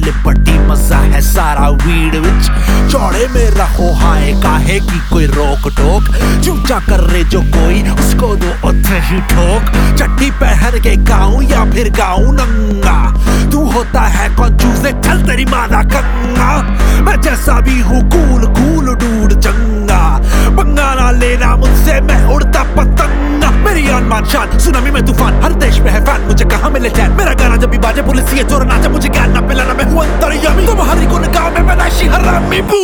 Liberty मजा है सारा वीड विच। चौड़े में रहो हाय काहे की कोई रोक टोक, चूचा कर रहे जो कोई उसको दो उतने ही ठोक। चट्टी पहन के गाऊं या फिर गाऊं नंगा, तू होता है कंजूस चल तेरी मादा कंगा। मैं जैसा भी हूँ कूल कूल डूड चंगा, पंगा ना लेना मुझसे मैं उड़ता पतंगा। मेरी अनमान शान सुनामी में तूफान, हर देश में है फैन मुझे कहाँ मिले चैन। मेरा गाना जब भी बाजे पुलिस ये चोर नाचा, मुझे ज्ञान ना पिलाना मैं हूँ अंतर्यामी। तुम्हारी को गाँव में पैदाइशी हरामी बू।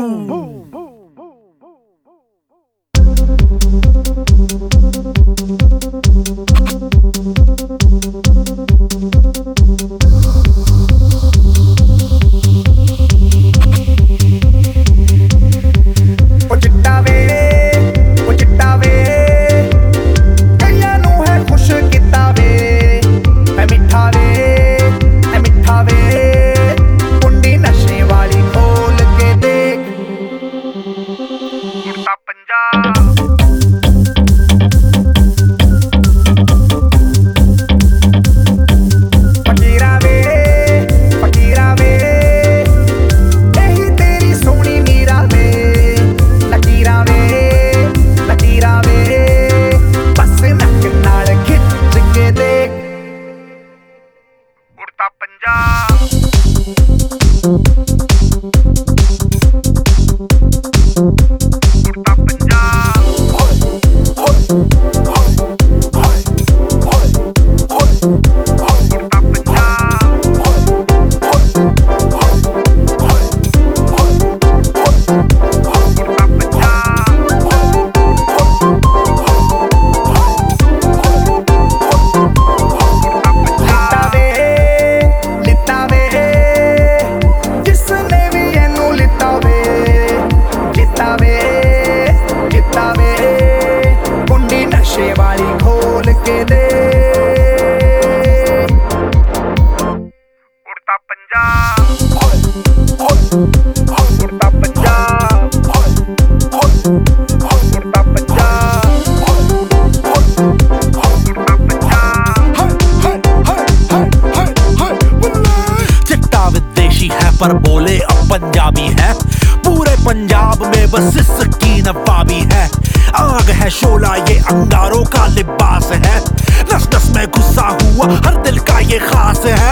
पर बोले अब पंजाबी है, पूरे पंजाब में बस इसकी नवाबी है। आग है शोला ये अंगारों का लिबास है, नस नस में घुसा हुआ हर दिल का ये खास है।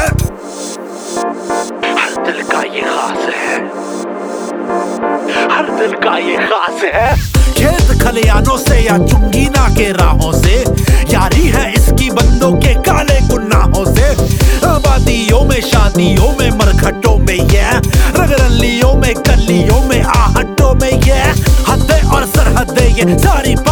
हर दिल का ये खास है, हर दिल का ये खास है। खेत खलियानों से या चुंगीना के राहों से, यारी है इसकी बंदों के काले गुनाहों से। आबादियों में शादियों में मरघटों में ये, रगरलियों में गलियों में आहटों में ये, हदें और सरहदें ये सारी